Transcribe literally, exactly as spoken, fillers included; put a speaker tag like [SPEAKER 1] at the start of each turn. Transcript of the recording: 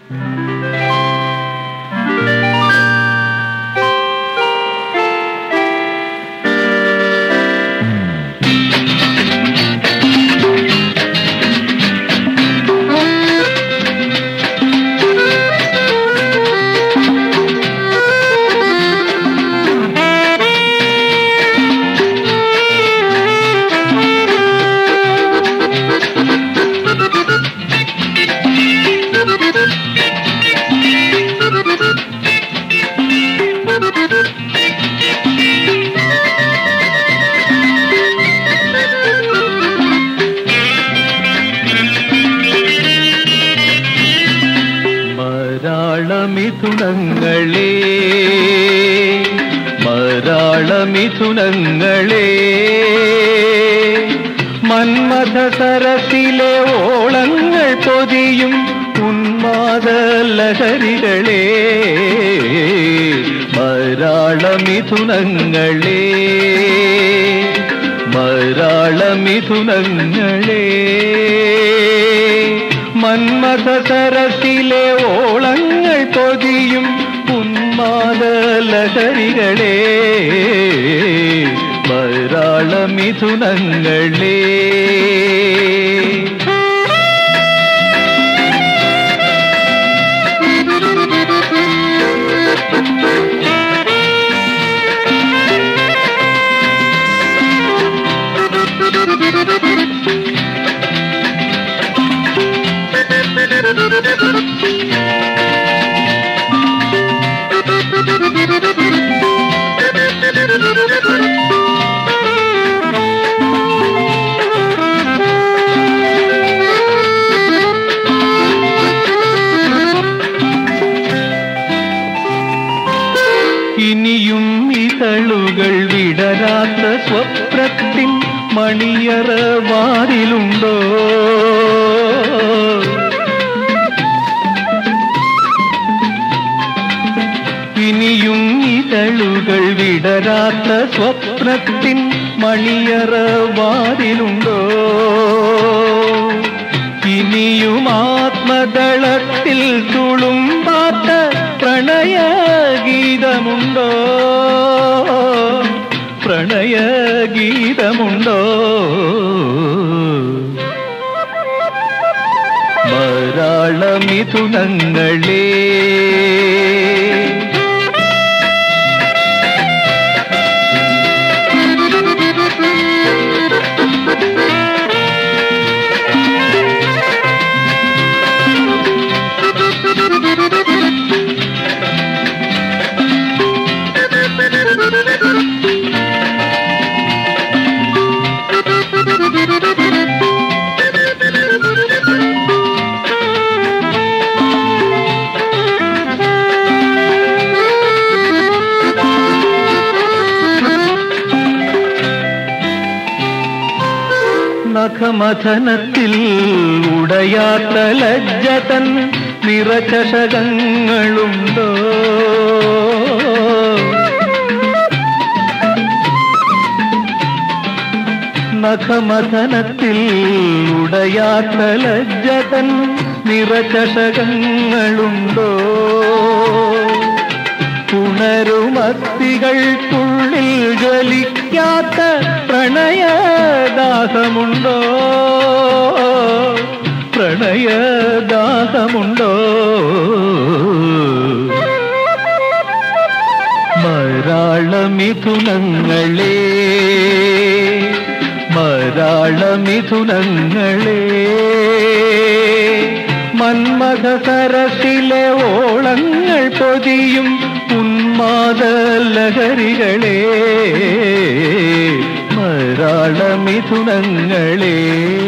[SPEAKER 1] മരാളമിഥുനങ്ങളേ മരാളമിഥുനങ്ങളേ മന്മഥ സരസിലെ ഓളങ്ങൾ പൊതിയും ഉന്മാദ ലഹരികളേ മരാളമിഥുനങ്ങളേ മരാളമിഥുനങ്ങളേ മന്മഥ സരസിലെ ഓളങ്ങൾ പൊതിയും ഉന്മാദ ലഹരികളേ മരാളമിഥുനങ്ങളേ ഇനിയും ഇതളുകൾ വിടരാത്ത സ്വപ്നത്തിൻ മണിയറ വാതിലുണ്ടോ ഇനിയും ഇതളുകൾ വിടരാത്ത സ്വപ്നത്തിൻ മണിയറ വാതിലുണ്ടോ ഇനിയും ആത്മദളത്തിൽ തുളുമ്പാത്ത പ്രണയഗീതമുണ്ടോ പ്രണയഗീതമുണ്ടോ മരാളമിഥുനങ്ങളേ നഖമഥനത്തിൽ ഉടയാത്ത ലജ്ജതൻ നിറചഷകങ്ങളുണ്ടോ നഖമഥനത്തിൽ ഉടയാത്ത ലജ്ജതൻ നിറചഷകങ്ങളുണ്ടോ ഉണരുമത്തികൾക്കുള്ളിൽ ജ്വലിക്കാത്ത പ്രണയദാഹമുണ്ടോ പ്രണയദാഹമുണ്ടോ മരാളമിഥുനങ്ങളേ മരാളമിഥുനങ്ങളേ മന്മഥ സരസിലെ ഓളങ്ങൾ പൊതിയും ഉന്മാദ ലഹരികളേ മരാളമിഥുനങ്ങളേ